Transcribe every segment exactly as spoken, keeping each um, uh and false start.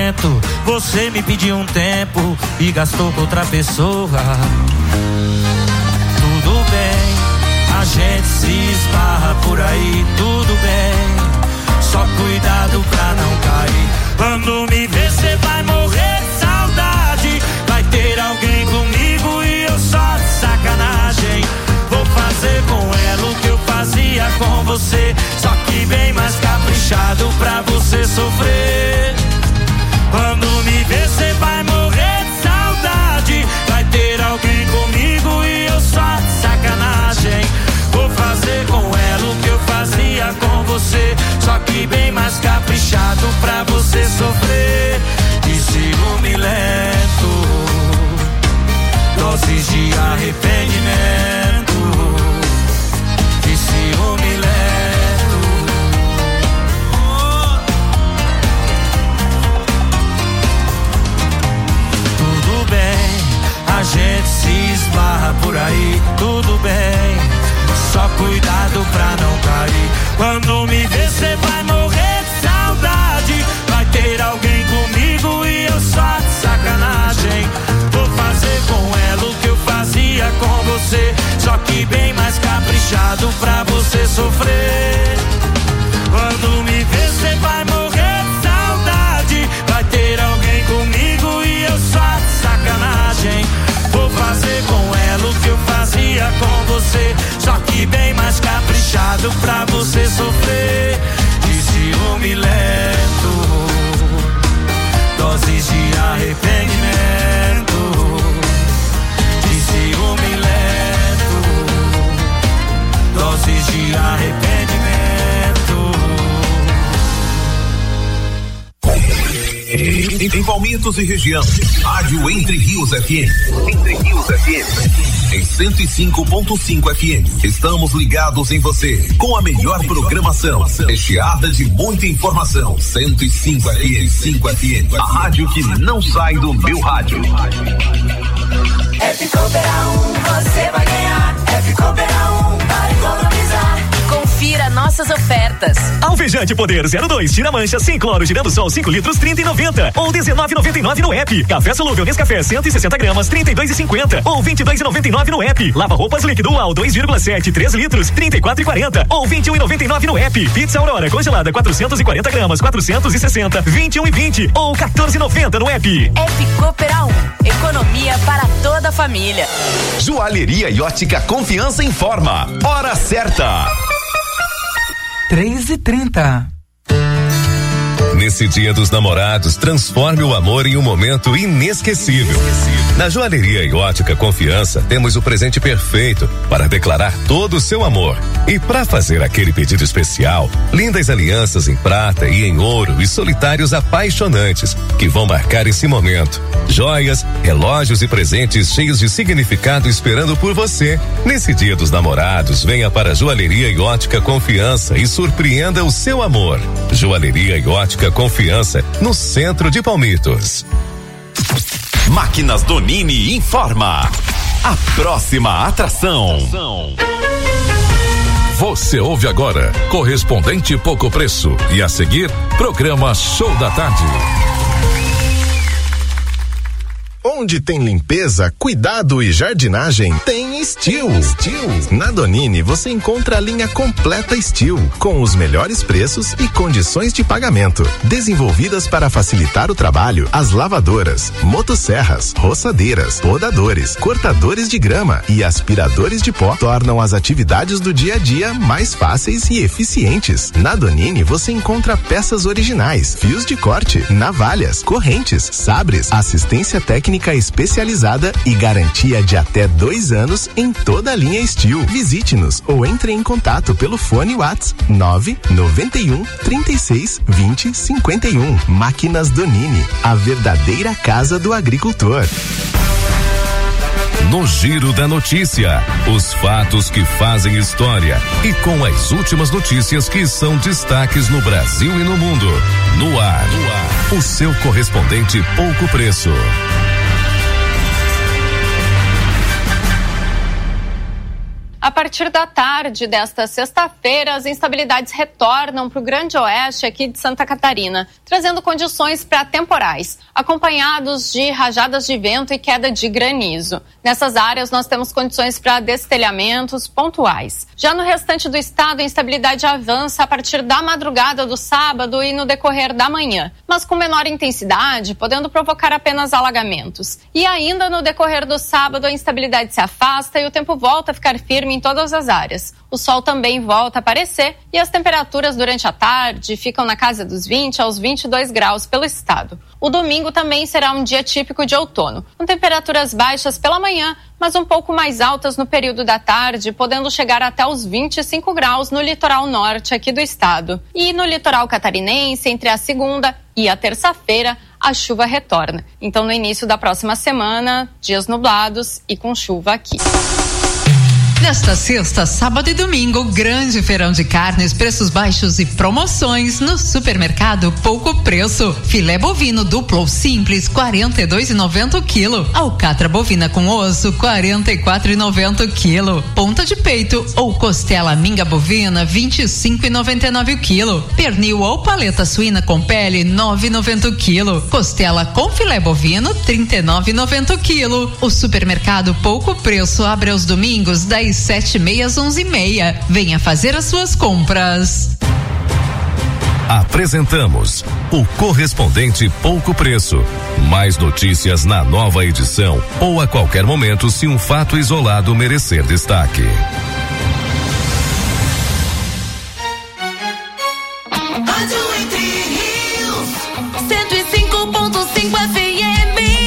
momento. Você me pediu um tempo e gastou com outra pessoa. Tudo bem, a gente se esbarra por aí, tudo bem, só cuidado pra não cair. Quando me ver cê vai morrer de saudade, vai ter alguém comigo e eu só de sacanagem. Vou fazer com ela o que eu fazia com você, só que bem mais caprichado pra você sofrer. Quando me ver cê vai morrer de saudade, vai ter alguém comigo e eu só de sacanagem. Vou fazer com ela o que eu fazia com você, só que bem mais caprichado pra você sofrer. De ciúme lento, doses de arrependimento. De ciúme lento. Tudo bem, a gente se esbarra por aí, tudo bem, só cuidado pra não cair. Quando me ver cê vai morrer de saudade, vai ter alguém comigo e eu só de sacanagem. Vou fazer com ela o que eu fazia com você, só que bem mais caprichado pra você sofrer. Quando me ver cê vai morrer de saudade, vai ter alguém comigo e eu só de sacanagem. Vou fazer com ela o que eu fazia com você, só que bem mais caprichado pra você sofrer. De ciúme lento, doses de arrependimento. De ciúme lento, doses de arrependimento. Em Palmitos e região, Rádio Entre Rios F M. Entre Rios F M. Em cento e cinco ponto cinco F M. Estamos ligados em você, com a melhor programação, recheada de muita informação. cento e cinco F M. cinco F M. A rádio que não sai do meu rádio. F Cooper um, você vai ganhar. F Cooper um, para economizar. Confira nossas ofertas. Alvejante Poder zero dois, tira mancha, sem cloro, girando sol cinco litros, trinta e noventa. Ou dezenove e noventa e nove no app. Café solúvel Nescafé cento e sessenta gramas, trinta e dois e cinquenta. Ou vinte e dois e noventa e nove no app. Lava roupas líquido ao dois vírgula sete, três litros, trinta e quatro e quarenta. Ou vinte e um e noventa e nove no app. Pizza Aurora congelada quatrocentos e quarenta gramas, quatrocentos e sessenta, vinte e um e vinte. Ou quatorze e noventa no app. F Cooper um, economia para toda a família. Joalheria e ótica Confiança informa. Hora certa. três e trinta. Nesse Dia dos Namorados, transforme o amor em um momento inesquecível. Na Joalheria e Ótica Confiança, temos o presente perfeito para declarar todo o seu amor. E para fazer aquele pedido especial, lindas alianças em prata e em ouro e solitários apaixonantes que vão marcar esse momento. Joias, relógios e presentes cheios de significado esperando por você. Nesse Dia dos Namorados, venha para a Joalheria e Ótica Confiança e surpreenda o seu amor. Joalheria e Ótica Confiança, no centro de Palmitos. Máquinas Donini informa a próxima atração. Você ouve agora Correspondente Pouco Preço e a seguir programa Show da Tarde. Onde tem limpeza, cuidado e jardinagem, tem Steel. Steel. Na Donini você encontra a linha completa Steel, com os melhores preços e condições de pagamento. Desenvolvidas para facilitar o trabalho, as lavadoras, motosserras, roçadeiras, podadores, cortadores de grama e aspiradores de pó tornam as atividades do dia a dia mais fáceis e eficientes. Na Donini você encontra peças originais, fios de corte, navalhas, correntes, sabres, assistência técnica especializada e garantia de até dois anos em toda a linha Steel. Visite-nos ou entre em contato pelo fone WhatsApp nove noventa e um, trinta e seis, vinte, cinquenta e um. Máquinas Donini, a verdadeira casa do agricultor. No Giro da Notícia, os fatos que fazem história e com as últimas notícias que são destaques no Brasil e no mundo. No ar, no ar, o seu correspondente Pouco Preço. A A partir da tarde desta sexta-feira, as instabilidades retornam para o Grande Oeste aqui de Santa Catarina, trazendo condições para temporais, acompanhados de rajadas de vento e queda de granizo. Nessas áreas, nós temos condições para destelhamentos pontuais. Já no restante do estado, a instabilidade avança a partir da madrugada do sábado e no decorrer da manhã, mas com menor intensidade, podendo provocar apenas alagamentos. E ainda no decorrer do sábado, a instabilidade se afasta e o tempo volta a ficar firme em todas as áreas. O sol também volta a aparecer e as temperaturas durante a tarde ficam na casa dos vinte aos vinte e dois graus pelo estado. O domingo também será um dia típico de outono, com temperaturas baixas pela manhã, mas um pouco mais altas no período da tarde, podendo chegar até os vinte e cinco graus no litoral norte aqui do estado. E no litoral catarinense, entre a segunda e a terça-feira, a chuva retorna. Então, no início da próxima semana, dias nublados e com chuva aqui. Nesta sexta, sábado e domingo, grande feirão de carnes, preços baixos e promoções no supermercado Pouco Preço. Filé bovino duplo ou simples, quarenta e dois reais e noventa centavos o quilo. Alcatra bovina com osso, quarenta e quatro reais e noventa centavos o quilo. Ponta de peito ou costela minga bovina, vinte e cinco reais e noventa e nove centavos o quilo. Pernil ou paleta suína com pele, nove reais e noventa centavos o quilo. Costela com filé bovino, trinta e nove reais e noventa centavos o quilo. O supermercado Pouco Preço abre aos domingos, das sete e meia às onze e meia. Venha fazer as suas compras. Apresentamos o Correspondente Pouco Preço. Mais notícias na nova edição ou a qualquer momento se um fato isolado merecer destaque. cento e cinco ponto cinco F M.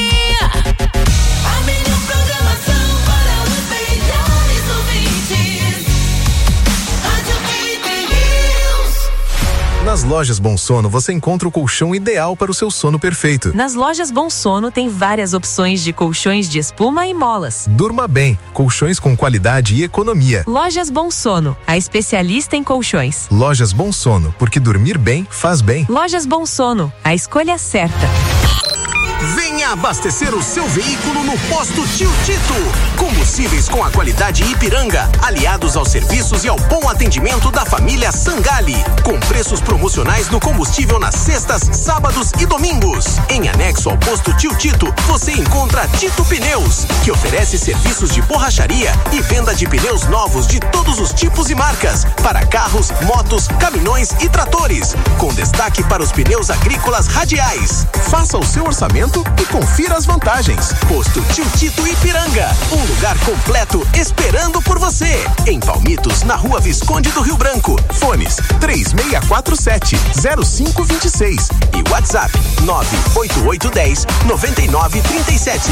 Nas lojas Bom Sono você encontra o colchão ideal para o seu sono perfeito. Nas lojas Bom Sono tem várias opções de colchões de espuma e molas. Durma bem, colchões com qualidade e economia. Lojas Bom Sono, a especialista em colchões. Lojas Bom Sono, porque dormir bem faz bem. Lojas Bom Sono, a escolha certa. Venha abastecer o seu veículo no Posto Tio Tito. Combustíveis com a qualidade Ipiranga, aliados aos serviços e ao bom atendimento da família Sangali. Com preços promocionais no combustível nas sextas, sábados e domingos. Em anexo ao Posto Tio Tito, você encontra Tito Pneus, que oferece serviços de borracharia e venda de pneus novos de todos os tipos e marcas, para carros, motos, caminhões e tratores, com destaque para os pneus agrícolas radiais. Faça o seu orçamento e confira as vantagens. Posto Tio Tito Ipiranga, um lugar completo esperando por você. Em Palmitos, na Rua Visconde do Rio Branco. Fones três seis quatro sete, zero cinco dois seis e WhatsApp nove oito oito um zero, nove nove três sete.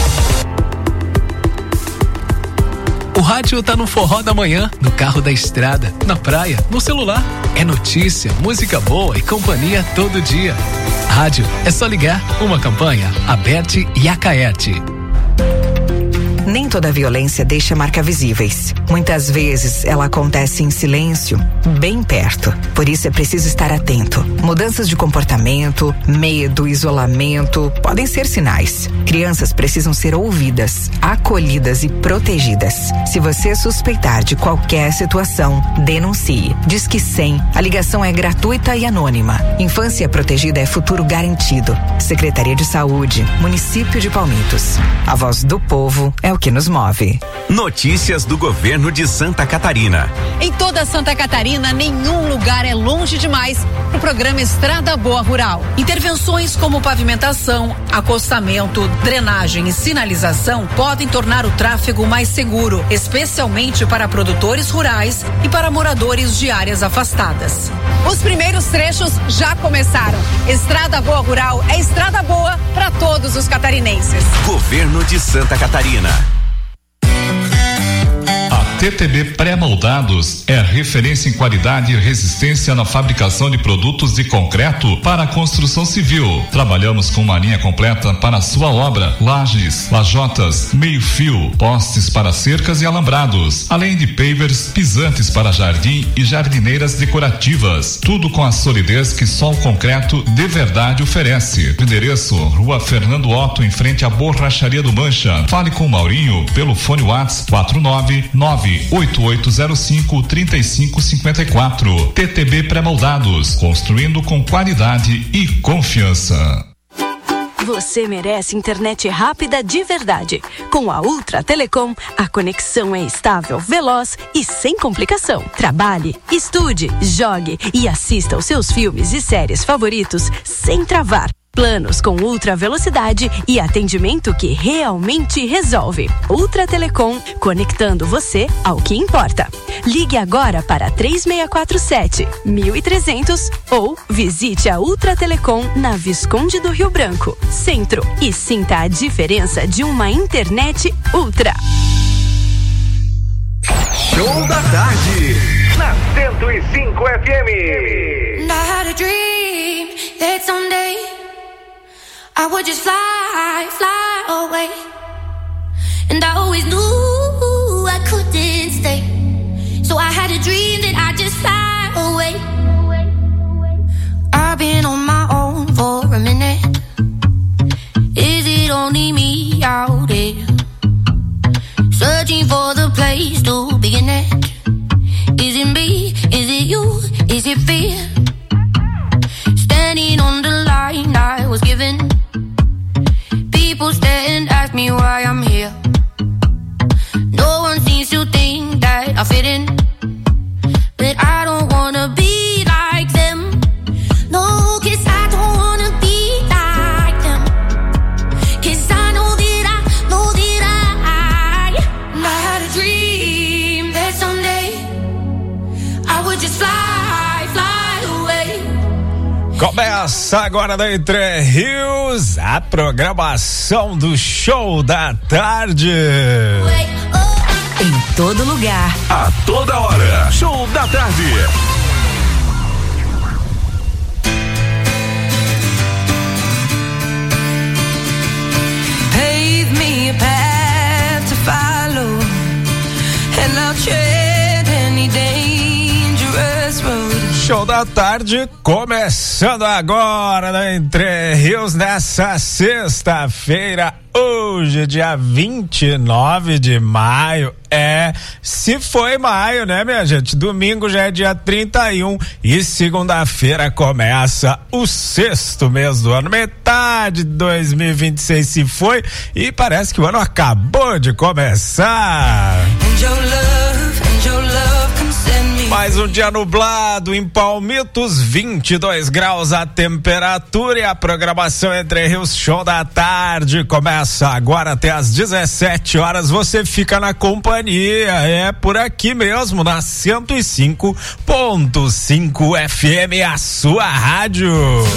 O rádio tá no forró da manhã, no carro da estrada, na praia, no celular. É notícia, música boa e companhia todo dia. Rádio, é só ligar. Uma campanha, Aberte e Acaerte. Nem toda violência deixa marca visíveis. Muitas vezes ela acontece em silêncio, bem perto. Por isso é preciso estar atento. Mudanças de comportamento, medo, isolamento podem ser sinais. Crianças precisam ser ouvidas, acolhidas e protegidas. Se você suspeitar de qualquer situação, denuncie. Disque cem. A ligação é gratuita e anônima. Infância protegida é futuro garantido. Secretaria de Saúde, Município de Palmitos. A voz do povo é o que nos move. Notícias do governo de Santa Catarina. Em toda Santa Catarina, nenhum lugar é longe demais para o programa Estrada Boa Rural. Intervenções como pavimentação, acostamento, drenagem e sinalização podem tornar o tráfego mais seguro, especialmente para produtores rurais e para moradores de áreas afastadas. Os primeiros trechos já começaram. Estrada Boa Rural é estrada boa para todos os catarinenses. Governo de Santa Catarina. T T B Pré-Moldados é referência em qualidade e resistência na fabricação de produtos de concreto para a construção civil. Trabalhamos com uma linha completa para a sua obra: lajes, lajotas, meio-fio, postes para cercas e alambrados, além de pavers, pisantes para jardim e jardineiras decorativas. Tudo com a solidez que só o concreto de verdade oferece. Endereço: Rua Fernando Otto, em frente à Borracharia do Mancha. Fale com o Maurinho pelo fone WhatsApp quatro nove nove nove oito oito zero cinco três cinco cinco quatro. T T B Pré-moldados, construindo com qualidade e confiança. Você merece internet rápida de verdade. Com a Ultra Telecom, a conexão é estável, veloz e sem complicação. Trabalhe, estude, jogue e assista aos seus filmes e séries favoritos sem travar. Planos com ultra velocidade e atendimento que realmente resolve. Ultra Telecom, conectando você ao que importa. Ligue agora para três seis quatro sete, um três zero zero ou visite a Ultra Telecom na Visconde do Rio Branco, Centro, e sinta a diferença de uma internet ultra. Show da tarde, na cento e cinco F M. And I had a dream that someday I would just fly, fly away. And I always knew I couldn't stay. So I had a dream that I'd just fly away. I've been on my own for a minute. Is it only me out there? Searching for the place to begin it. Is it me? Is it you? Is it fear? Standing on the line I was given. People stare and ask me why I'm here. No one seems to think that I fit in, but I don't wanna be like them. No, 'cause I don't wanna be like them. 'Cause I know that I, know that I, I had a dream that someday I would just fly, fly away. Começa agora da Entre Rios a programação do Show da Tarde. Em todo lugar, a toda hora. Show da Tarde. Pave me a path to follow, and I'll tread any dangerous road. Show da Tarde começando agora na Entre Rios nessa sexta-feira, hoje dia vinte e nove de maio. É, se foi maio, né, minha gente? Domingo já é dia trinta e um e segunda-feira começa o sexto mês do ano, metade de dois mil e vinte e seis se foi e parece que o ano acabou de começar. And your love, and your love can send me. Mais um dia nublado em Palmitos, vinte e dois graus a temperatura, e a programação Entre Rios Show da Tarde começa agora até às dezessete horas. Você fica na companhia, é por aqui mesmo, na cento e cinco ponto cinco F M, a sua rádio.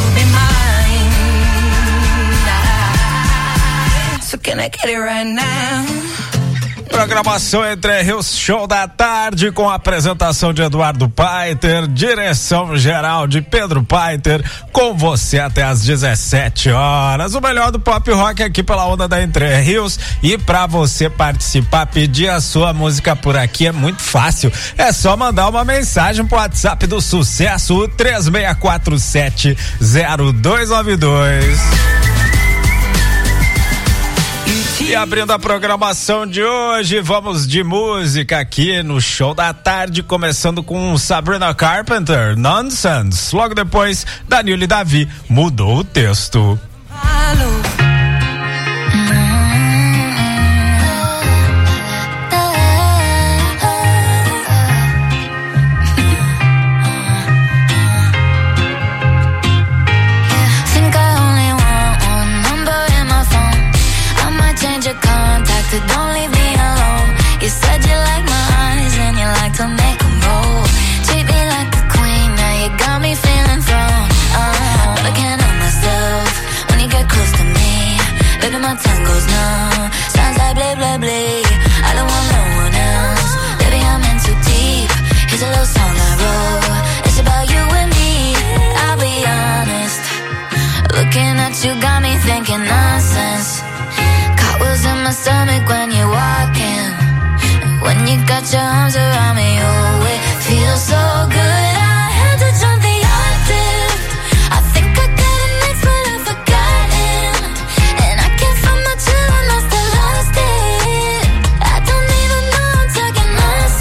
So can I get it right now? Programação Entre Rios Show da Tarde com a apresentação de Eduardo Paiter, direção geral de Pedro Paiter, com você até às dezessete horas. O melhor do pop rock aqui pela onda da Entre Rios. E pra você participar, pedir a sua música por aqui é muito fácil. É só mandar uma mensagem pro WhatsApp do Sucesso, o três seis quatro sete zero dois nove dois. E abrindo a programação de hoje, vamos de música aqui no Show da Tarde, começando com Sabrina Carpenter, Nonsense. Logo depois, Danilo e Davi, Mudou o Texto. Don't leave me alone. You said you like my eyes and you like to make them roll. Treat me like a queen, now you got me feeling thrown. Uh, but I can't help myself when you get close to me. Baby, my tongue goes numb. Sounds like blah, blah, blah. I don't want no one else. Baby, I'm in too deep. Here's a little song I wrote. It's about you and me. I'll be honest. Looking at you got me thinking nonsense. Was in my stomach when you're walking. When you got your arms around me, oh, it feels so good. I had to jump the octave. I think I got it next, but I've forgotten. And I can't find my chill and I still lost it. I don't even know I'm talking nonsense.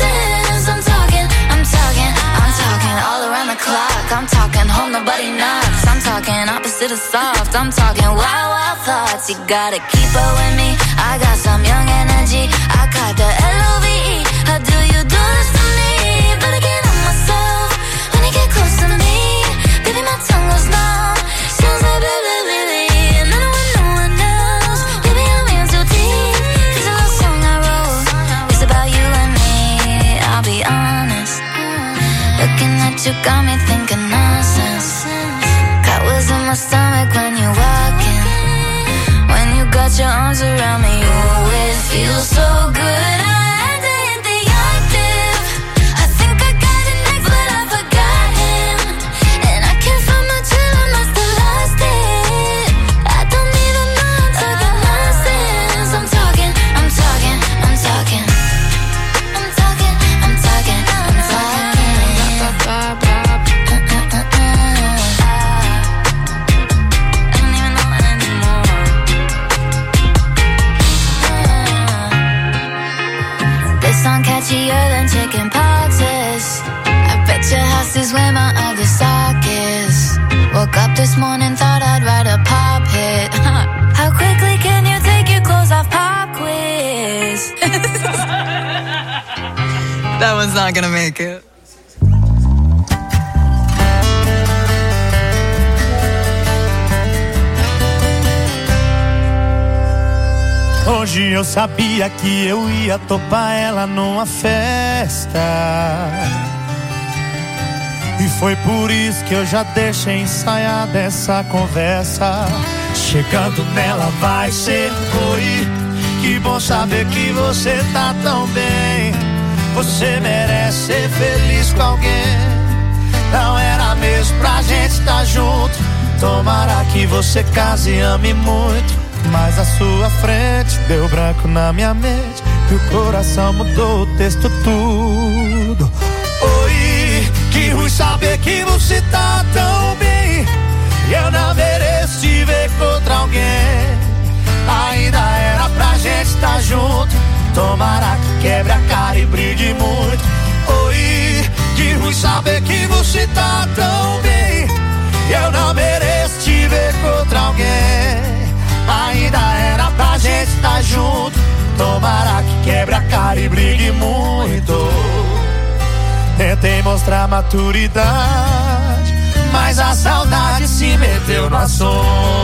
soft. I'm talking wild, wild thoughts. You gotta keep up with me. I got some young energy. I got the L O V E. How do you do this to me? Better get on myself when you get close to me. Baby, my tongue goes numb. Sounds like baby, baby. And I don't want no one else. Baby, I'm in too deep. Cause the last song I wrote is about you and me. I'll be honest. Looking at you got me thinking nonsense. Got was in my stomach when you walk in. When you got your arms around me, you always feel so good. I had to hit the octave. I think I got an ex, but I forgot him. And I can't find my chill, I must have lost it. I don't even know I'm talking nonsense. I'm talking, I'm talking, I'm talking. I'm talking, I'm talking, I'm talking. Song catchier than chicken poxes. I bet your house is where my other sock is. Woke up this morning, thought I'd write a pop hit. How quickly can you take your clothes off? Pop quiz. That one's not gonna make it. Hoje eu sabia que eu ia topar ela numa festa. E foi por isso que eu já deixei ensaiada essa conversa. Chegando nela vai ser oi. Que bom saber que você tá tão bem. Você merece ser feliz com alguém. Não era mesmo pra gente estar junto. Tomara que você case e ame muito. Mas a sua frente deu branco na minha mente. E o coração mudou o texto tudo. Oi, que ruim saber que você tá tão bem. E eu não mereço te ver contra alguém. Ainda era pra gente estar junto. Tomara que quebre a cara e brigue muito. Oi, que ruim saber que você tá tão bem. E eu não mereço te ver contra alguém. Ainda era pra gente estar junto. Tomara que quebre a cara e brigue muito. Tentei mostrar maturidade, mas a saudade se meteu no assunto.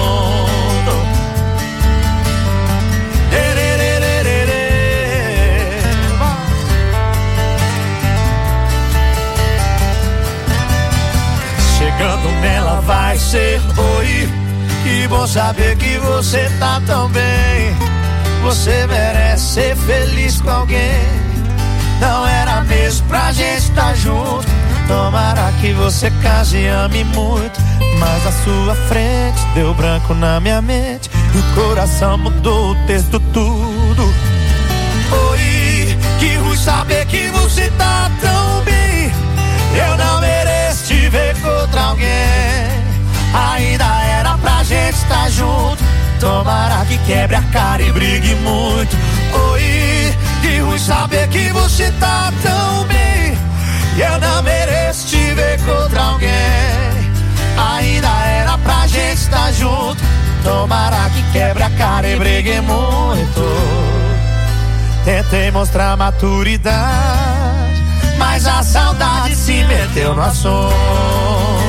Chegando nela vai ser oi. Que bom saber que você tá tão bem. Você merece ser feliz com alguém. Não era mesmo pra gente estar junto. Tomara que você case e ame muito. Mas a sua frente deu branco na minha mente. E o coração mudou o texto tudo. Oi, que ruim saber que você tá tão bem. Eu não mereço te ver contra alguém. Ainda era pra gente estar junto. Tomara que quebre a cara e brigue muito. Oi, que ruim saber que você tá tão bem. E eu não mereço te ver contra alguém. Ainda era pra gente estar junto. Tomara que quebre a cara e brigue muito. Tentei mostrar maturidade, mas a saudade se meteu no assunto.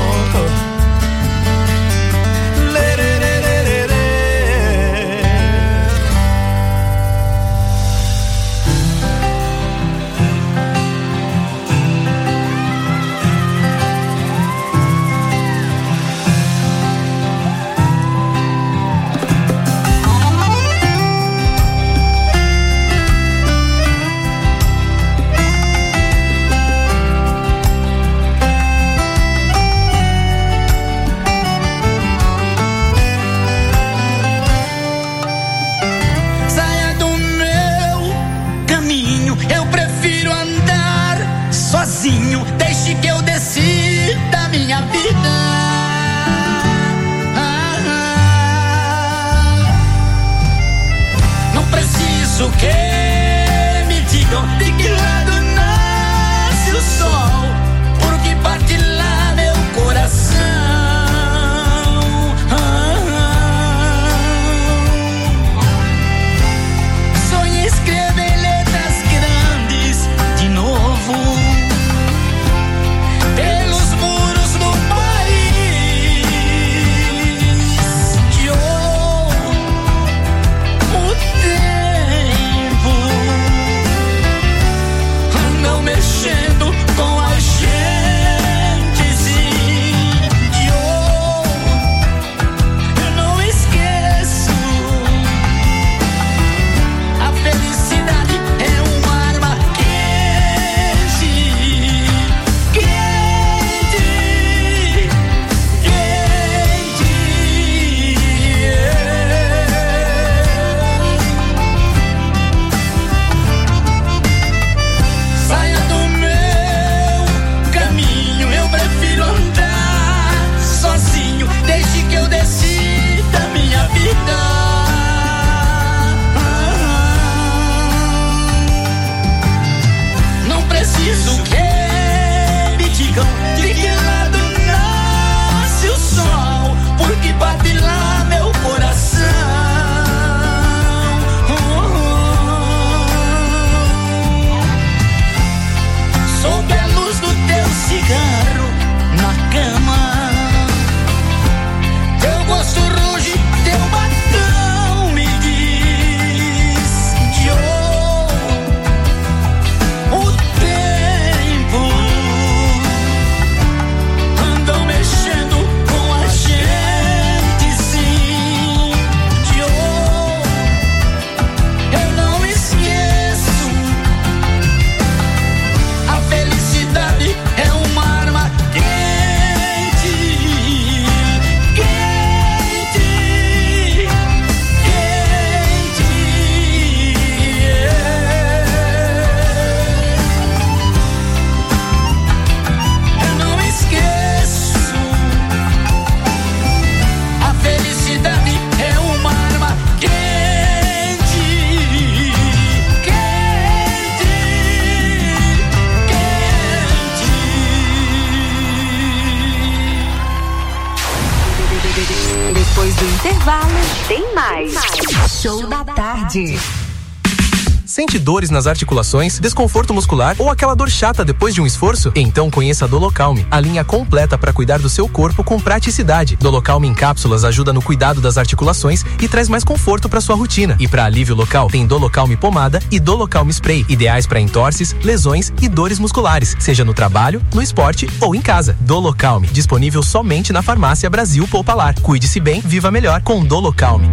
tem mais. Show da tarde. Sente dores nas articulações, desconforto muscular ou aquela dor chata depois de um esforço? Então conheça a Dolocalme, a linha completa para cuidar do seu corpo com praticidade. Dolocalme em cápsulas ajuda no cuidado das articulações e traz mais conforto para sua rotina. E para alívio local, tem Dolocalme pomada e Dolocalme spray, ideais para entorses, lesões e dores musculares, seja no trabalho, no esporte ou em casa. Dolocalme, disponível somente na Farmácia Brasil Poupalar. Cuide-se bem, viva melhor com Dolocalme.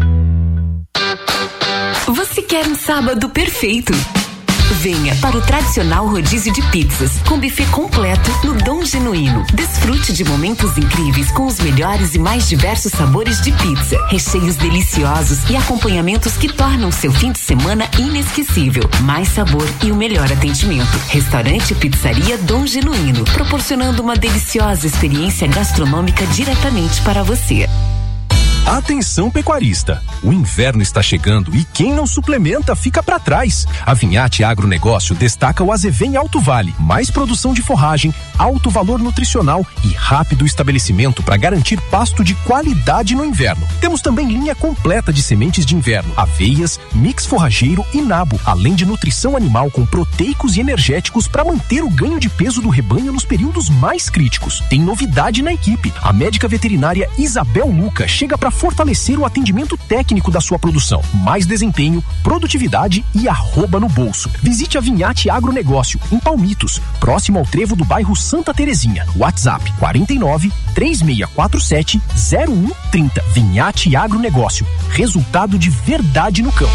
Você quer um sábado perfeito? Venha para o tradicional rodízio de pizzas, com buffet completo no Dom Genuíno. Desfrute de momentos incríveis com os melhores e mais diversos sabores de pizza, recheios deliciosos e acompanhamentos que tornam seu fim de semana inesquecível. Mais sabor e o melhor atendimento. Restaurante e Pizzaria Dom Genuíno, proporcionando uma deliciosa experiência gastronômica diretamente para você. Atenção pecuarista, o inverno está chegando e quem não suplementa fica para trás. A Vinhate Agronegócio destaca o Azevém Alto Vale, mais produção de forragem, alto valor nutricional e rápido estabelecimento para garantir pasto de qualidade no inverno. Temos também linha completa de sementes de inverno, aveias, mix forrageiro e nabo, além de nutrição animal com proteicos e energéticos para manter o ganho de peso do rebanho nos períodos mais críticos. Tem novidade na equipe, a médica veterinária Isabel Luca chega para fortalecer o atendimento técnico da sua produção. Mais desempenho, produtividade e arroba no bolso. Visite a Vinhate Agronegócio, em Palmitos, próximo ao trevo do bairro Santa Terezinha. WhatsApp quarenta e nove, três seis quatro sete, zero um trinta. Vinhate Agronegócio. Resultado de verdade no campo.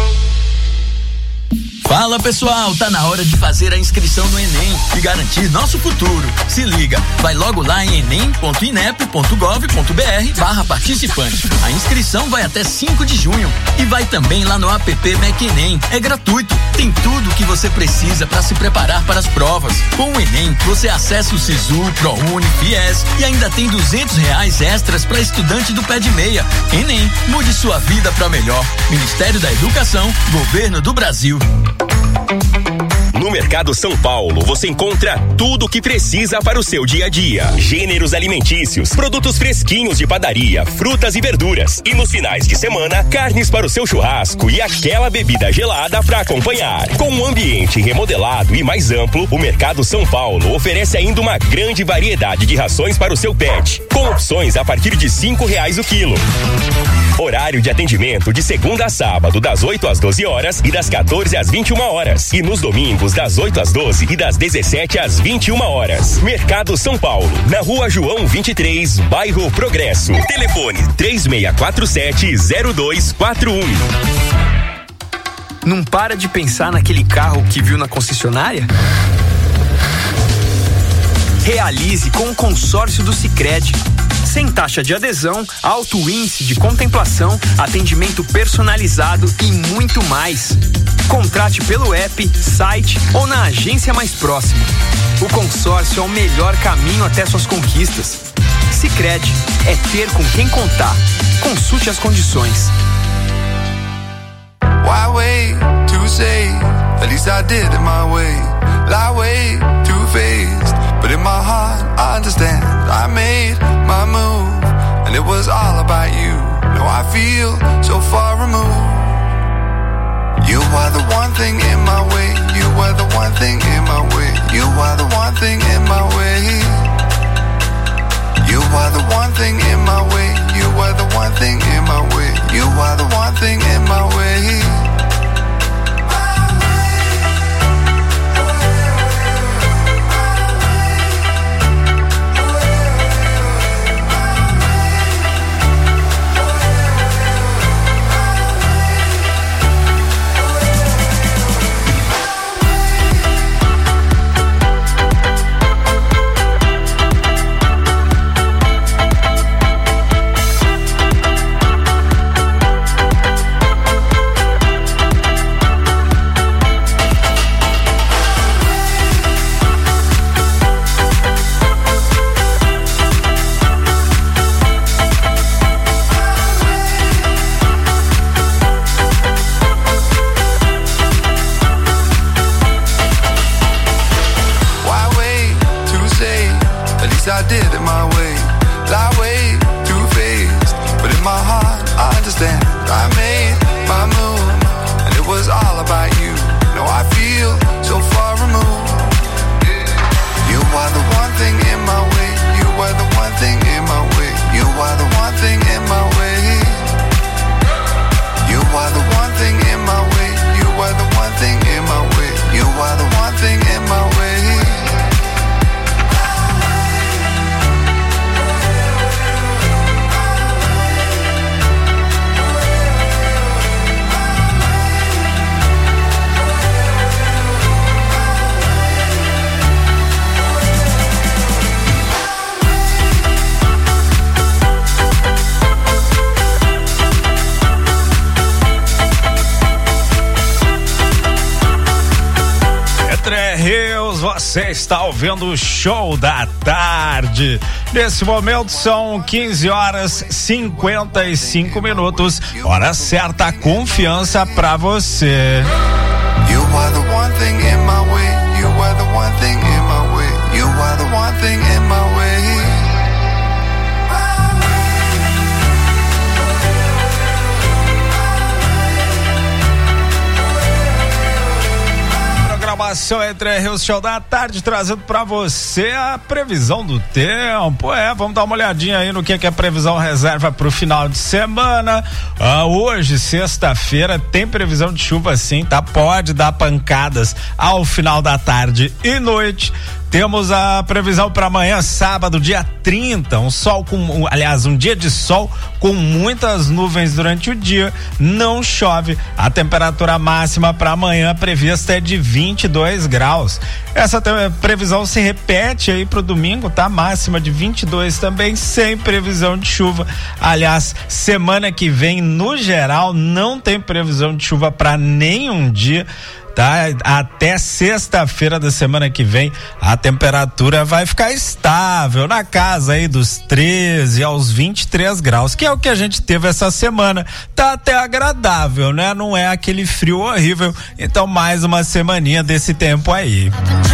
Fala pessoal, tá na hora de fazer a inscrição no Enem e garantir nosso futuro. Se liga, vai logo lá em enem ponto inep ponto gov ponto br barra participante. A inscrição vai até cinco de junho e vai também lá no app MecEnem. É gratuito, tem tudo o que você precisa para se preparar para as provas. Com o Enem, você acessa o Sisu, ProUni, Fies e ainda tem duzentos reais extras para estudante do pé de meia. Enem, mude sua vida para melhor. Ministério da Educação, Governo do Brasil. No Mercado São Paulo, você encontra tudo o que precisa para o seu dia a dia. Gêneros alimentícios, produtos fresquinhos de padaria, frutas e verduras. E nos finais de semana, carnes para o seu churrasco e aquela bebida gelada para acompanhar. Com um ambiente remodelado e mais amplo, o Mercado São Paulo oferece ainda uma grande variedade de rações para o seu pet, com opções a partir de cinco reais o quilo. Horário de atendimento de segunda a sábado, das oito às doze horas e das quatorze às vinte e uma horas. E nos domingos, das oito às doze e das dezessete às vinte e uma horas. Mercado São Paulo, na Rua João vinte e três, bairro Progresso. Telefone três seis quatro sete, zero dois quatro um. Não para de pensar naquele carro que viu na concessionária? Realize com o consórcio do Sicredi. Sem taxa de adesão, alto índice de contemplação, atendimento personalizado e muito mais. Contrate pelo app, site ou na agência mais próxima. O consórcio é o melhor caminho até suas conquistas. Sicredi, é ter com quem contar. Consulte as condições. Why wait to say, at least I did it my way. Lie way too faced, but in my heart I understand. I made my move, and it was all about you. Now I feel so far removed. You are the one thing in my way. You are the one thing in my way. You are the one thing in my way. You are the one thing in my way. You are the one thing in my way. You are the one thing in my way. understand. I made my move, and it was all about you. Now I feel so far removed. You are the one thing in my way. You are the one thing in my way. You are the one thing in my way. You are the one thing in my way. You are the one thing in my way. You are the one thing in my way. Entre Rios, você está ouvindo o Show da Tarde. Nesse momento são quinze horas e cinquenta e cinco minutos. Hora certa, confiança pra você. You are the one thing in my way. You are the one thing in my way. You are the one thing in my way. Programação Entre Rios, Show da Tarde, trazendo pra você a previsão do tempo. É, vamos dar uma olhadinha aí no que, que a previsão reserva pro final de semana. Ah, hoje, sexta-feira, tem previsão de chuva sim, tá? Pode dar pancadas ao final da tarde e noite. Temos a previsão para amanhã, sábado, dia trinta, um sol com, um, aliás, um dia de sol com muitas nuvens durante o dia, não chove. A temperatura máxima para amanhã prevista é de vinte e dois graus. Essa previsão se repete aí pro domingo, tá? Máxima de vinte e dois também, sem previsão de chuva. Aliás, semana que vem, no geral, não tem previsão de chuva para nenhum dia. Tá? Até sexta-feira da semana que vem a temperatura vai ficar estável na casa aí dos treze aos vinte e três graus, que é o que a gente teve essa semana. Tá até agradável, né? Não é aquele frio horrível. Então mais uma semaninha desse tempo aí.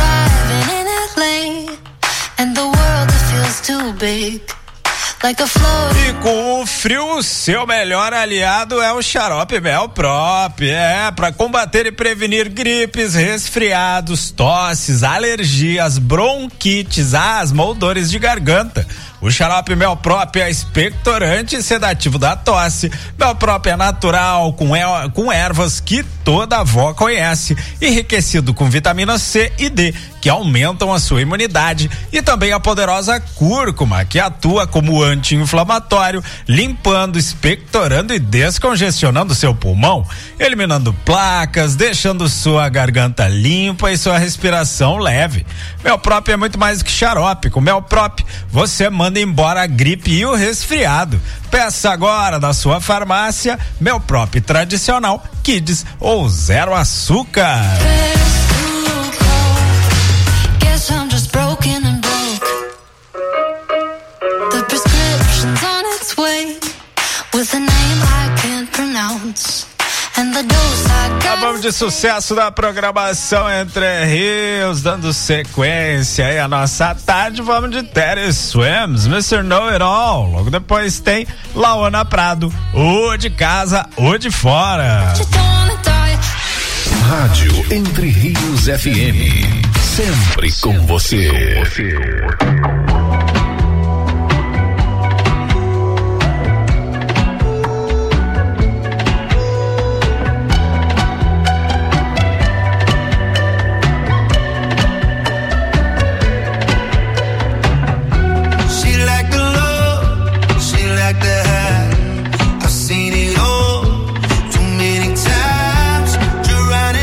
E com o frio, o seu melhor aliado é o xarope Melprop. É, para combater e prevenir gripes, resfriados, tosses, alergias, bronquites, asma ou dores de garganta. O xarope Melprop é expectorante e sedativo da tosse. Melprop é natural, com, el, com ervas que toda avó conhece, enriquecido com vitamina C e D, que aumentam a sua imunidade, e também a poderosa cúrcuma, que atua como anti-inflamatório, limpando, expectorando e descongestionando seu pulmão, eliminando placas, deixando sua garganta limpa e sua respiração leve. Melprop é muito mais do que xarope. Com Melprop, você manda embora a gripe e o resfriado. Peça agora na sua farmácia Melprop tradicional, Kids ou zero açúcar. I'm just broken and broke. The prescription's on its way with a name I can't pronounce. And the dose I got. Acabamos de sucesso da programação Entre Rios, dando sequência aí a nossa tarde. Vamos de Terry Swims, mister Know It All. Logo depois tem Laona Prado, ou de casa ou de fora. Rádio Entre Rios F M. Sempre com você. Com você.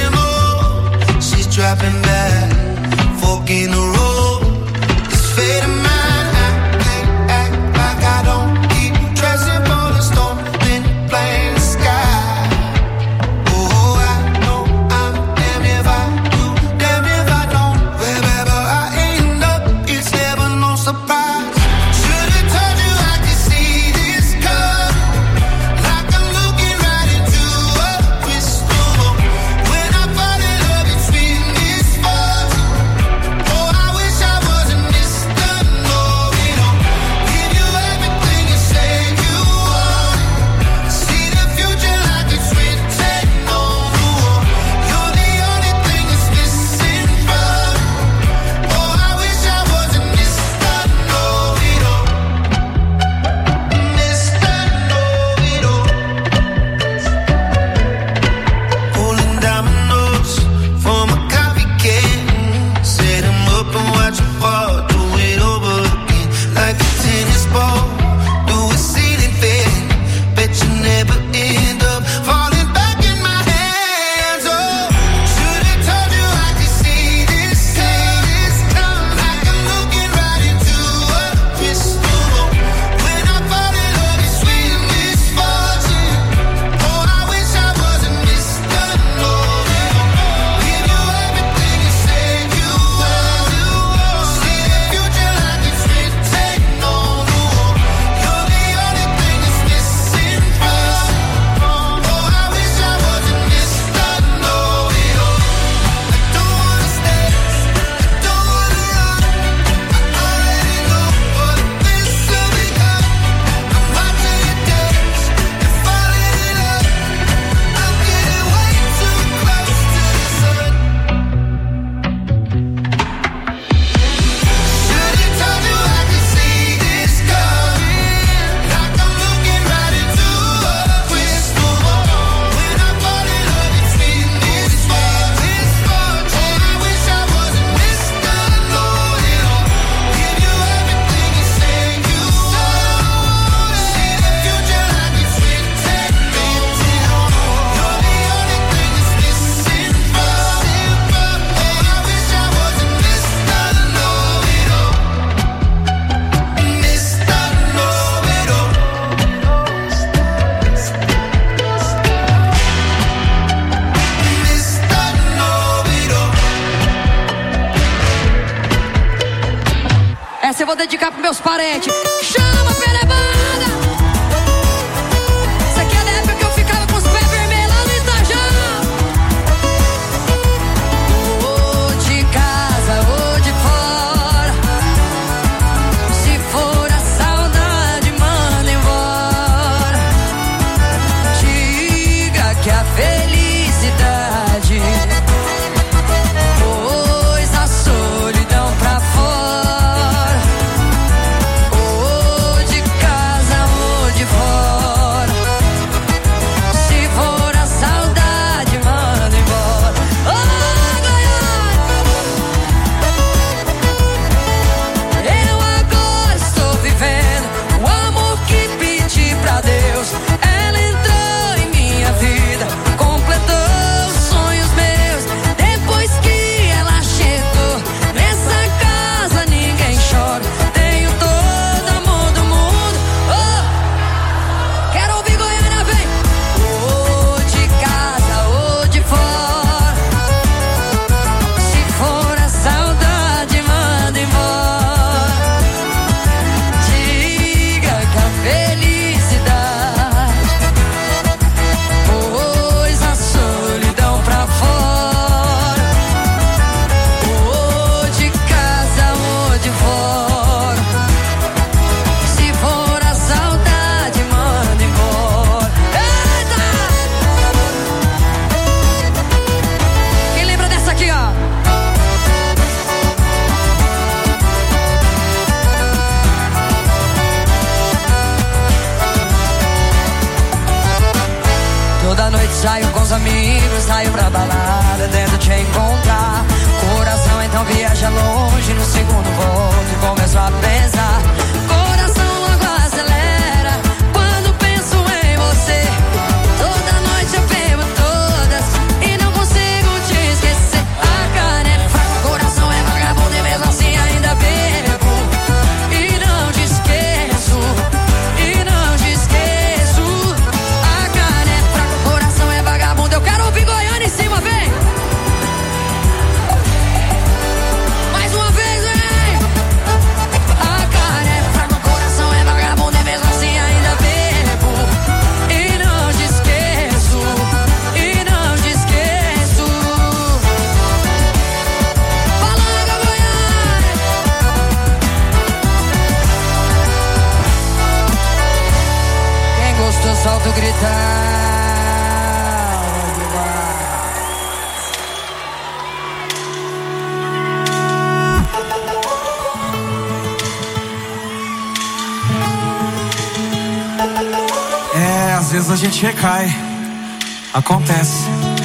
Dropping back, fork in the road, it's fading. meus parentes. Chama, Pelebanda. Isso aqui é da época que eu ficava com os pés vermelhos lá no Itajão. Ou de casa ou de fora, se for a saudade, manda embora. Diga que a felicidade pôs a solidão pra fora. Ou de casa ou de fora, se for a saudade, manda embora. Oh, Goiânia, eu agora estou vivendo o amor que pedi pra Deus. Ela entrou em minha vida, completou os sonhos meus. Depois que ela chegou nessa casa, ninguém chora. Tenho todo amor do mundo. Oh, quero ouvir Goiânia, vem. Ou de casa ou de fora, se for a saudade, manda embora. Diga que a felicidade pôs a solidão pra fora. Ou de casa ou de fora, se for a saudade, manda embora. Eita! Quem lembra dessa aqui, ó? Toda noite saio com os amigos, saio pra balada, tento te encontrar. Coração então viaja longe no segundo volta e começo a pensar. Coração logo acelera quando penso em você. Toda noite eu bebo todas e não consigo te esquecer. A cara é fraca, coração é vagabundo e mesmo assim ainda bebo. E não te esqueço, e não te esqueço. A cara é fraca, coração é vagabundo. Eu quero ouvir Goiânia em cima, vem. Mais uma vez, vem. A cara é fraca, coração é vagabundo e mesmo assim ainda bebo. E não te esqueço, e não te esqueço. Falanga, Goiânia. Quem gostou, solta o gritar. É, às vezes a gente recai, acontece.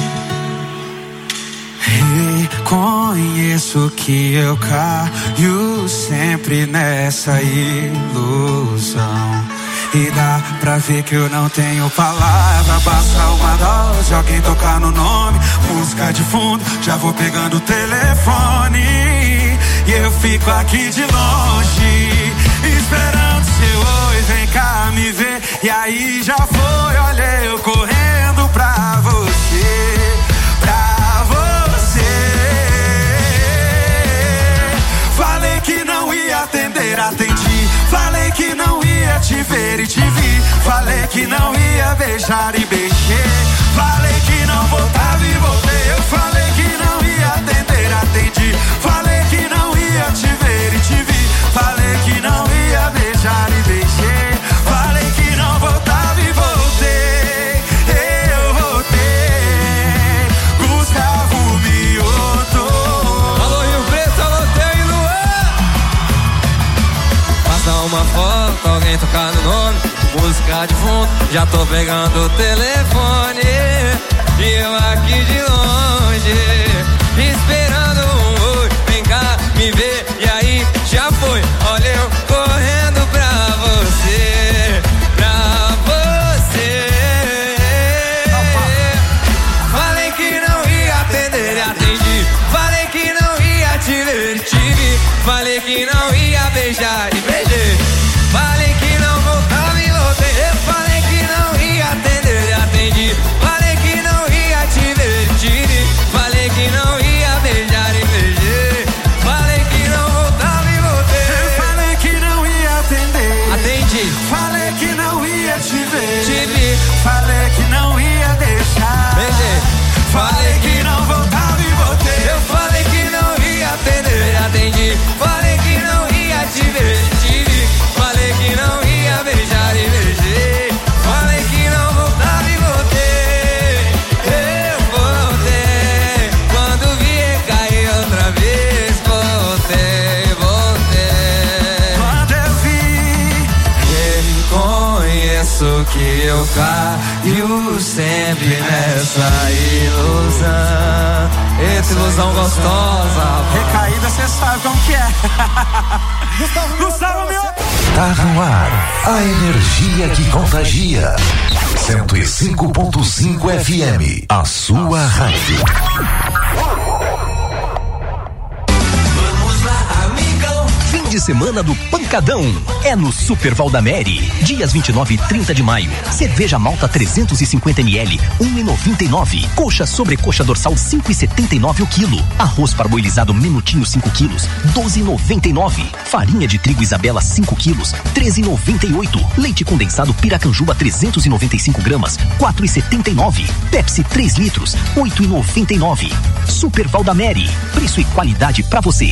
Reconheço que eu caio sempre nessa ilusão. E dá pra ver que eu não tenho palavra. Basta uma dose, alguém tocar no nome, música de fundo, já vou pegando o telefone. E eu fico aqui de longe, esperando seu oi, vem cá me ver. E aí já foi, olha eu correndo pra você, pra você. Falei que não ia atender, atendi. Falei que não ia te ver e te vi. Falei que não ia beijar e beijei. Falei que não voltava e voltei. Eu falei que não ia atender, atendi. Falei que não ia te ver e te vi. Falei que não ia beijar e beijei. Falei que não voltava e voltei. Eu voltei. Gustavo Mioto. Alô Rio Preto, alô Teu e Luan. Passa uma foto, alguém tocar no nome, música de fundo, já tô pegando o telefone. E eu aqui de longe, esperando um oi, vem cá me ver. E aí já foi, olha eu correndo pra você, pra você. Falei que não ia atender, atendi. Falei que não ia te ver, te vi. Falei que não ia beijar e beijei. Falei que não voltava e voltei. Eu falei que não ia atender, atendi. que eu caio sempre nessa ilusão. Essa ilusão gostosa. Recaída, cê sabe como que é. Gustavo, meu. Tá no ar, a energia que contagia. cento e cinco ponto cinco F M, a sua rádio. Fim de semana do Pancadão é no Super Valdamere. Dias vinte e nove e trinta de maio. Cerveja malta trezentos e cinquenta mililitros, um real e noventa e nove centavos. Coxa sobre coxa dorsal cinco reais e setenta e nove centavos o quilo. Arroz parboilizado minutinho cinco quilos, doze reais e noventa e nove centavos. Farinha de trigo Isabela cinco quilos, treze reais e noventa e oito centavos. Leite condensado Piracanjuba trezentos e noventa e cinco gramas, quatro reais e setenta e nove centavos. Pepsi três litros, oito reais e noventa e nove centavos. Super Valdamere, preço e qualidade pra você.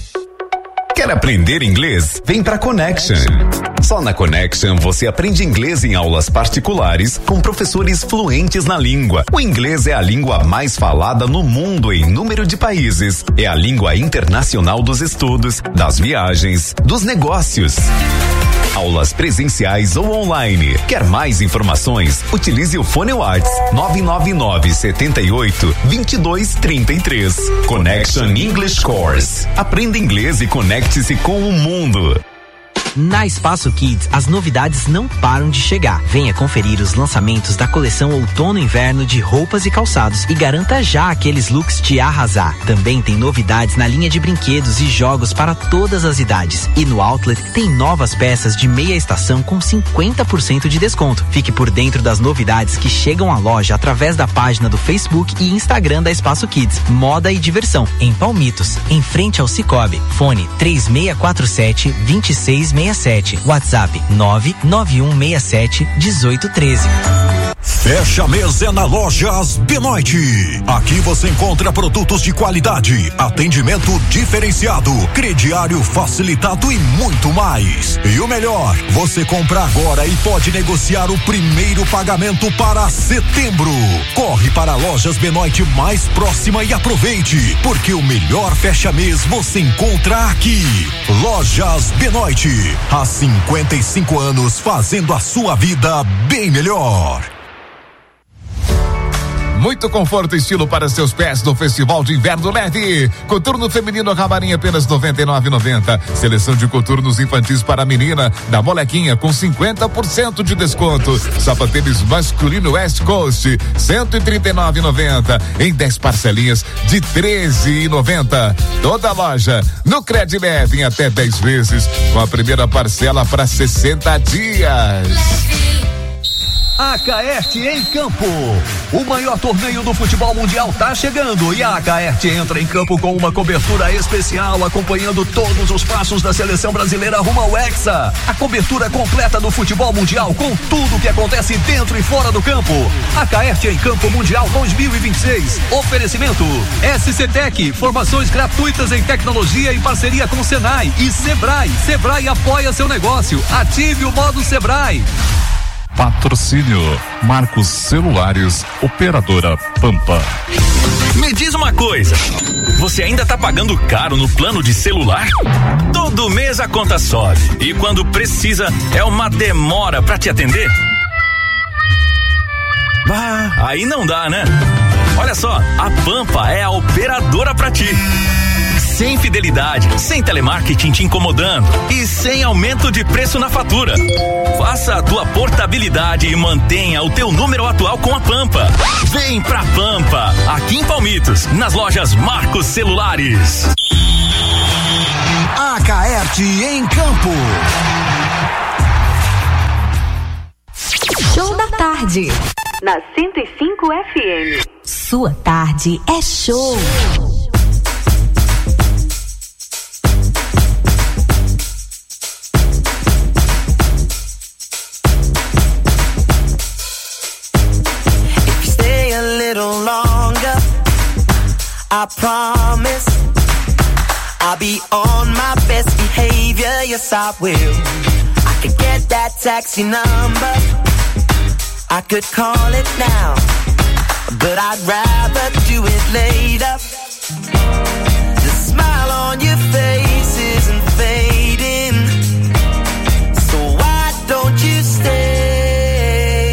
Quer aprender inglês? Vem pra Connection. Só na Connection você aprende inglês em aulas particulares com professores fluentes na língua. O inglês é a língua mais falada no mundo em número de países. É a língua internacional dos estudos, das viagens, dos negócios. Aulas presenciais ou online. Quer mais informações? Utilize o fone Whats nove nove nove sete oito, dois dois três três. Connection English Course. Aprenda inglês e conecte-se com o mundo. Na Espaço Kids, as novidades não param de chegar. Venha conferir os lançamentos da coleção Outono e Inverno de roupas e calçados e garanta já aqueles looks de arrasar. Também tem novidades na linha de brinquedos e jogos para todas as idades. E no Outlet tem novas peças de meia estação com cinquenta por cento de desconto. Fique por dentro das novidades que chegam à loja através da página do Facebook e Instagram da Espaço Kids. Moda e diversão, em Palmitos, em frente ao Cicobi. Fone três seis quatro sete, dois seis seis sete. WhatsApp nove nove um seis sete, um oito um três. Fecha mês é na Lojas Benoit. Aqui você encontra produtos de qualidade, atendimento diferenciado, crediário facilitado e muito mais. E o melhor, você compra agora e pode negociar o primeiro pagamento para setembro. Corre para a Lojas Benoit mais próxima e aproveite, porque o melhor fecha mês você encontra aqui. Lojas Benoit, há cinquenta e cinco anos fazendo a sua vida bem melhor. Muito conforto e estilo para seus pés no Festival de Inverno Leve. Coturno feminino Camarim apenas noventa e nove reais e noventa centavos. Seleção de coturnos infantis para a menina da Molequinha com cinquenta por cento de desconto. Sapatênis masculino West Coast cento e trinta e nove reais e noventa centavos em dez parcelinhas de treze reais e noventa centavos. Toda a loja no Cred Leve em até dez vezes com a primeira parcela para sessenta dias. Acaerte em Campo. O maior torneio do futebol mundial tá chegando e a Acaerte entra em campo com uma cobertura especial acompanhando todos os passos da seleção brasileira rumo ao Hexa. A cobertura completa do futebol mundial com tudo que acontece dentro e fora do campo. Acaerte em Campo Mundial dois mil e vinte e seis. Oferecimento S C Tec, formações gratuitas em tecnologia em parceria com Senai e Sebrae. Sebrae apoia seu negócio. Ative o modo Sebrae. Patrocínio Marcos Celulares, operadora Pampa. Me diz uma coisa, você ainda tá pagando caro no plano de celular? Todo mês a conta sobe e quando precisa é uma demora pra te atender? Ah, aí não dá, né? Olha só, a Pampa é a operadora pra ti. Sem fidelidade, sem telemarketing te incomodando e sem aumento de preço na fatura. Faça a tua portabilidade e mantenha o teu número atual com a Pampa. Vem pra Pampa, aqui em Palmitos, nas lojas Marcos Celulares. Acaerte em Campo. Show da tarde. Na cento e cinco F M. Sua tarde é show. I promise I'll be on my best behavior, yes I will. I could get that taxi number, I could call it now, but I'd rather do it later. The smile on your face isn't fading, so why don't you stay?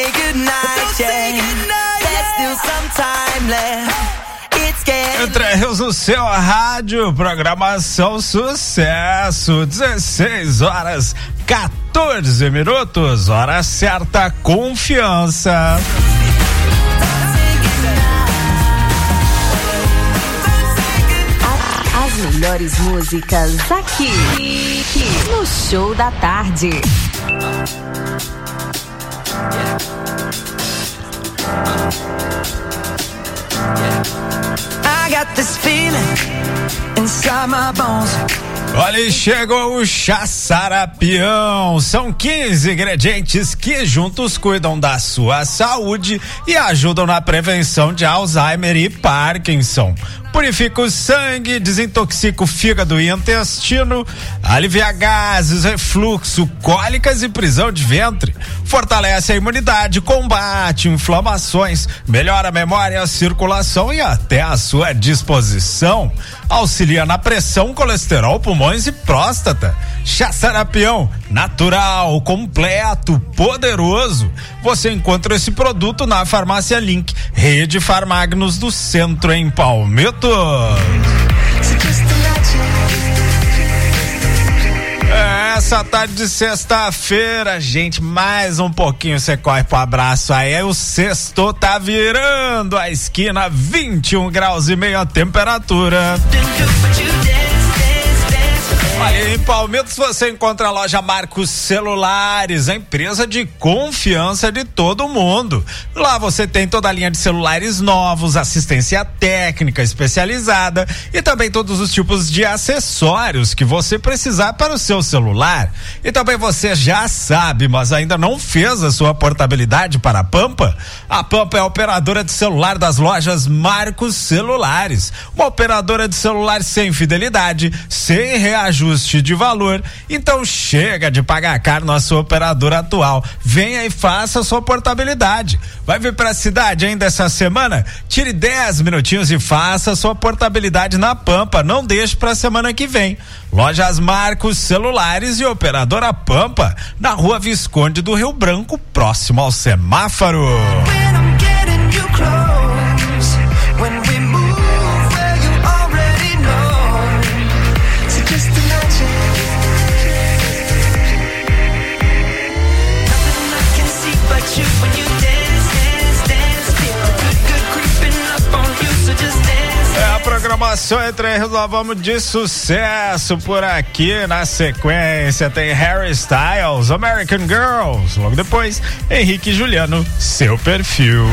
say goodnight, yeah. There's still some time left. It's getting... Entre Rios do seu rádio, programação sucesso, dezesseis horas, quatorze minutos, hora certa, confiança. As melhores músicas aqui, aqui no Show da Tarde. I got this feeling inside my bones. Olha, e chegou o chá Sarapião. São quinze ingredientes que juntos cuidam da sua saúde e ajudam na prevenção de Alzheimer e Parkinson. Purifica o sangue, desintoxica o fígado e intestino, alivia gases, refluxo, cólicas e prisão de ventre. Fortalece a imunidade, combate inflamações, melhora a memória, a circulação e até a sua disposição. Auxilia na pressão, colesterol, pulmões e próstata. Chá Sarapião, natural, completo, poderoso. Você encontra esse produto na Farmácia Link, Rede Farmagnos do Centro, em Palmetto. Essa tarde de sexta-feira, gente, mais um pouquinho você corre pro abraço aí, o sexto tá virando a esquina, vinte e um graus e meio a temperatura. Olha, em Palmetto você encontra a loja Marcos Celulares, a empresa de confiança de todo mundo. Lá você tem toda a linha de celulares novos, assistência técnica especializada e também todos os tipos de acessórios que você precisar para o seu celular. E também você já sabe, mas ainda não fez a sua portabilidade para a Pampa? A Pampa é a operadora de celular das lojas Marcos Celulares. Uma operadora de celular sem fidelidade, sem reajuste de valor. Então chega de pagar caro na sua operadora atual. Venha e faça a sua portabilidade. Vai vir para a cidade ainda essa semana? Tire dez minutinhos e faça a sua portabilidade na Pampa. Não deixe para a semana que vem. Lojas Marcos Celulares e operadora Pampa, na Rua Visconde do Rio Branco, próximo ao semáforo. É a programação entre Rios, nós vamos de sucesso por aqui. Na sequência tem Harry Styles, American Girls. Logo depois, Henrique e Juliano, Seu Perfil.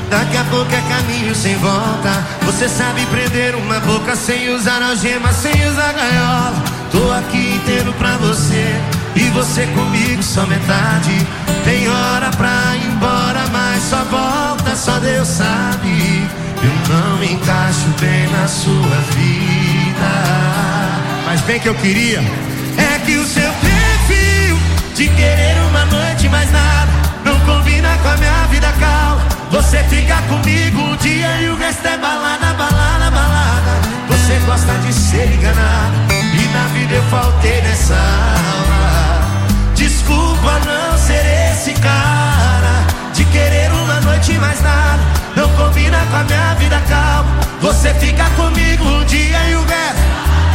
Daqui a pouco é caminho sem volta. Você sabe prender uma boca sem usar algema, sem usar gaiola. Tô aqui inteiro pra você e você comigo só metade. Tem hora pra ir embora, mas só volta, só Deus sabe. Eu não me encaixo bem na sua vida. Mas bem que eu queria é que o seu perfil de querer uma noite mais nada não combina com a minha vida, calma. Você fica comigo um dia e o resto é balada, balada, balada. Você gosta de ser enganado e na vida eu faltei nessa aula. Desculpa não ser esse cara de querer uma noite mais nada não combina com a minha vida, calma. Você fica comigo um dia e o resto.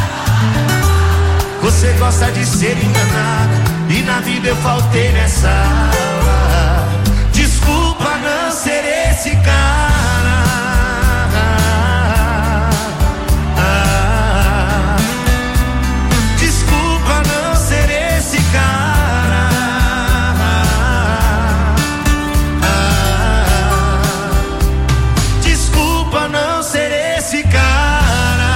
Você gosta de ser enganada e na vida eu faltei nessa aula. Desculpa não ser esse cara. Ah, desculpa não ser esse cara. Ah, desculpa não ser esse cara.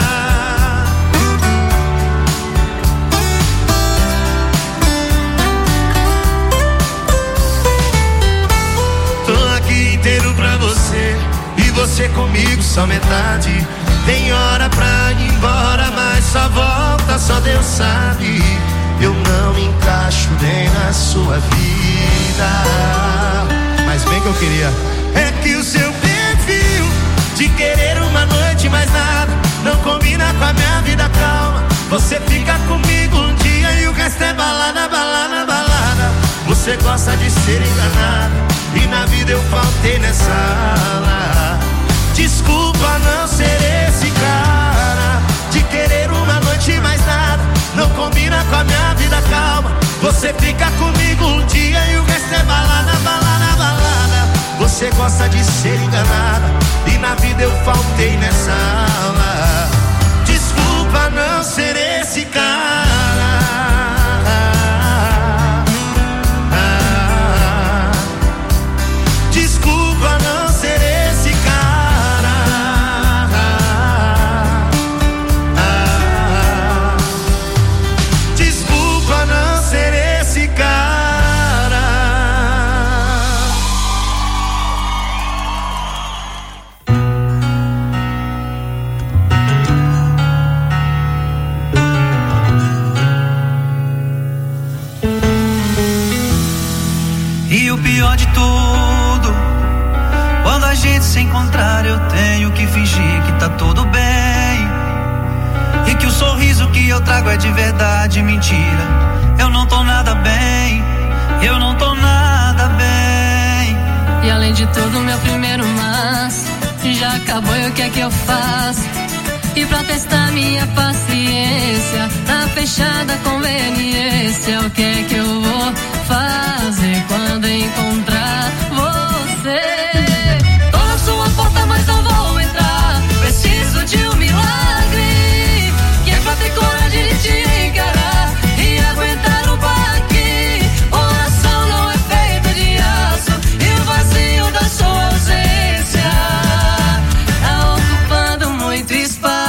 Tô aqui inteiro pra você e você comigo só metade. Tem hora pra ir embora, mas só volta, só Deus sabe. Eu não me encaixo nem na sua vida. Mas bem que eu queria é que o seu perfil de querer uma noite mais nada não combina com a minha vida, calma. Você fica comigo um dia e o resto é balada, balada, balada. Você gosta de ser enganado e na vida eu faltei nessa aula. Desculpa não ser esse cara de querer uma noite mais nada não combina com a minha vida, calma. Você fica comigo um dia e o resto é balada, balada, balada. Você gosta de ser enganada e na vida eu faltei nessa aula. Desculpa não ser esse cara. Desculpa não ser esse cara. Desculpa não ser esse cara. E o pior de tudo, quando a gente se encontrar, eu tenho que fingir que tá tudo bem. E que o sorriso que eu trago é de verdade, mentira. Eu não tô nada bem, eu não tô nada bem. E além de tudo, meu primeiro mas já acabou e o que é que eu faço? E pra testar minha paciência, na fechada conveniência, o que é que eu vou fazer quando encontrar você? Tô na sua porta, mas não vou entrar. Preciso de um milagre, que é pra ter coragem de te encarar e aguentar o baque. Oração não é feita de aço e o vazio da sua ausência tá ocupando muito espaço.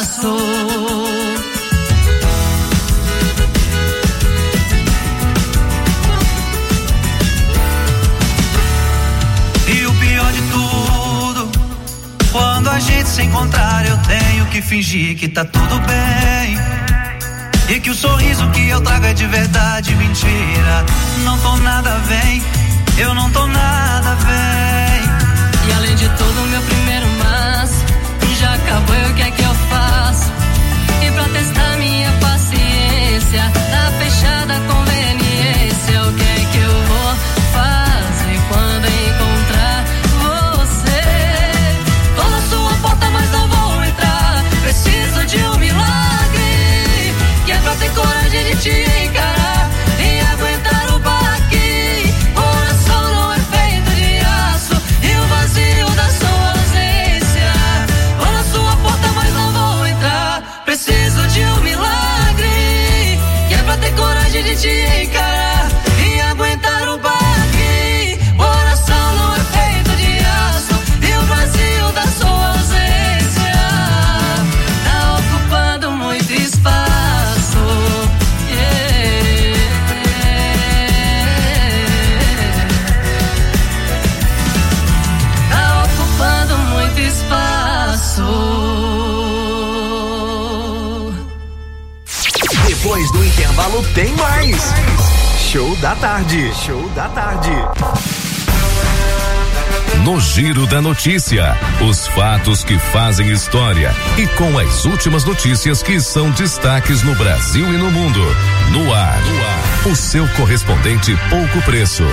E o pior de tudo, quando a gente se encontrar, eu tenho que fingir que tá tudo bem. E que o sorriso que eu trago é de verdade, mentira. Não tô nada bem, eu não tô nada bem. E além de tudo, meu primeiro mas já acabou e o que é que eu faço? E pra testar minha paciência, na fechada conveniência, o que é que eu vou fazer quando encontrar você? Tô na sua porta, mas não vou entrar. Preciso de um milagre, que é pra ter coragem de te encarar e aguentar o baque. Coração não é feito de aço e o vazio da sua Depois do intervalo tem mais. Show da tarde. Show da tarde. No Giro da Notícia, os fatos que fazem história e com as últimas notícias que são destaques no Brasil e no mundo. No ar, no ar. O seu correspondente Pouco Preço.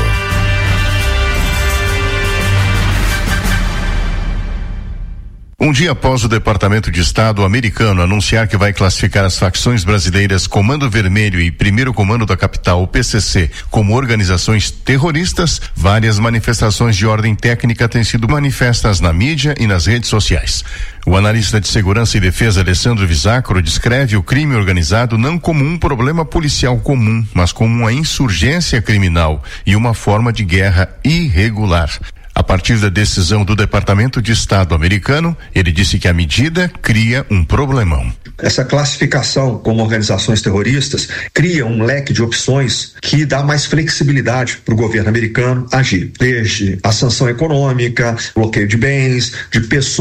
Um dia após o Departamento de Estado americano anunciar que vai classificar as facções brasileiras Comando Vermelho e Primeiro Comando da Capital, o P C C, como organizações terroristas, várias manifestações de ordem técnica têm sido manifestas na mídia e nas redes sociais. O analista de segurança e defesa Alessandro Visacro descreve o crime organizado não como um problema policial comum, mas como uma insurgência criminal e uma forma de guerra irregular. A partir da decisão do Departamento de Estado americano, ele disse que a medida cria um problemão. Essa classificação como organizações terroristas cria um leque de opções que dá mais flexibilidade para o governo americano agir, desde a sanção econômica, bloqueio de bens, de pessoas